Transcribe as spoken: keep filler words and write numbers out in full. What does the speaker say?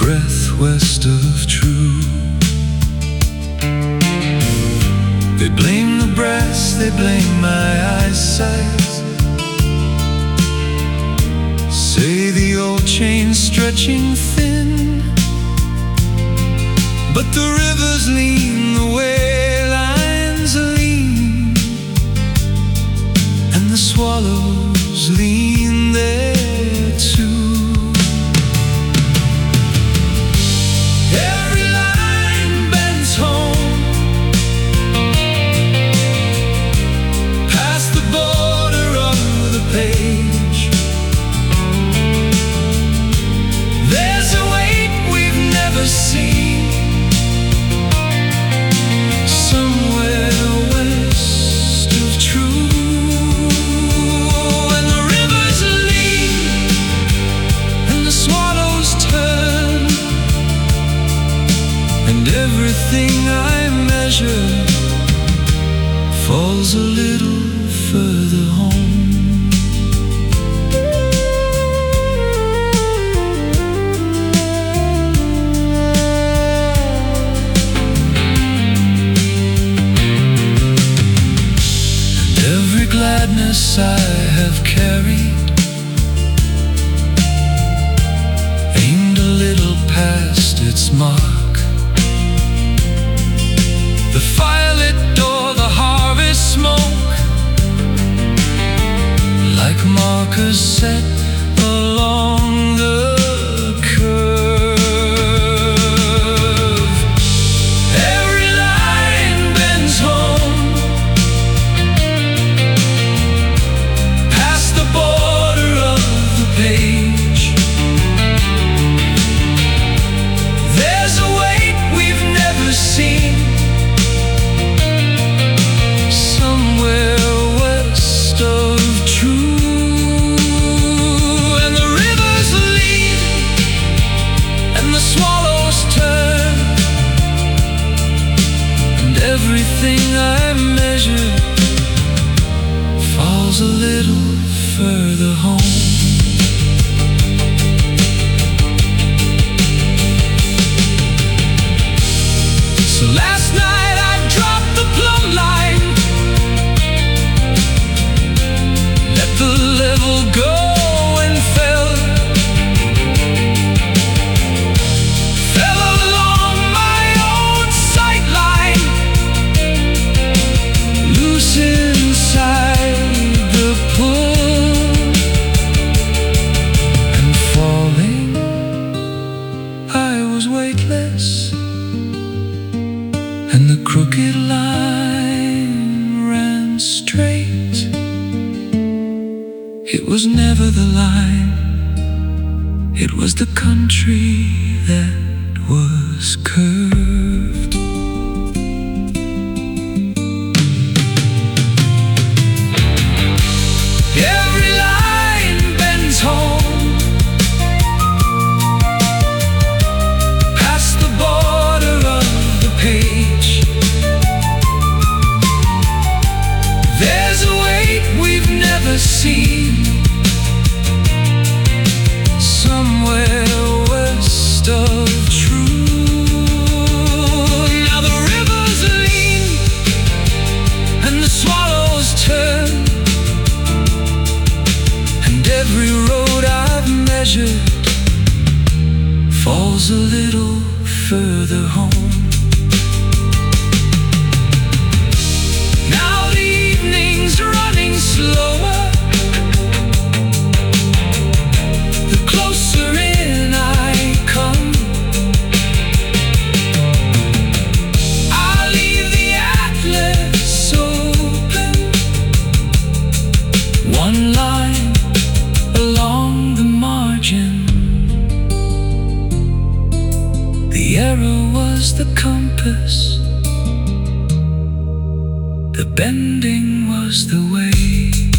breath west of true. They blame the brass, they blame my eyesight. Say the old chain's stretching thin, but the rivers lean the way lines lean, and the swallows lean there too. Every line bends home, past the border of the page. There's a weight we've never seen, somewhere west of true. And the rivers lean, and the swallows turn, and everything I measure falls a little further home. Gladness I have carried, aimed a little past its mark. The firelit door, the harvest smoke, like markers set along the curve. Every line bends home, page. There's a weight we've never seen, somewhere west of true. And the rivers lean, and the swallows turn, and everything I measure falls a little further home. So last night I dropped the plumb line, let the level go and fell, fell along my own sight line, loose inside the pull, and falling I was weightless, and the crooked line ran straight. It was never the line, it was the country that was curved. Every line bends home, past the border of the page. There's a weight we've never seen, somewhere west of true. Now the rivers lean, and the swallows turn, and every road I've measured falls a little further home. Running slower, the closer in I come. I'll leave the atlas open, one line along the margin. The arrow was the compass, the bending was the way.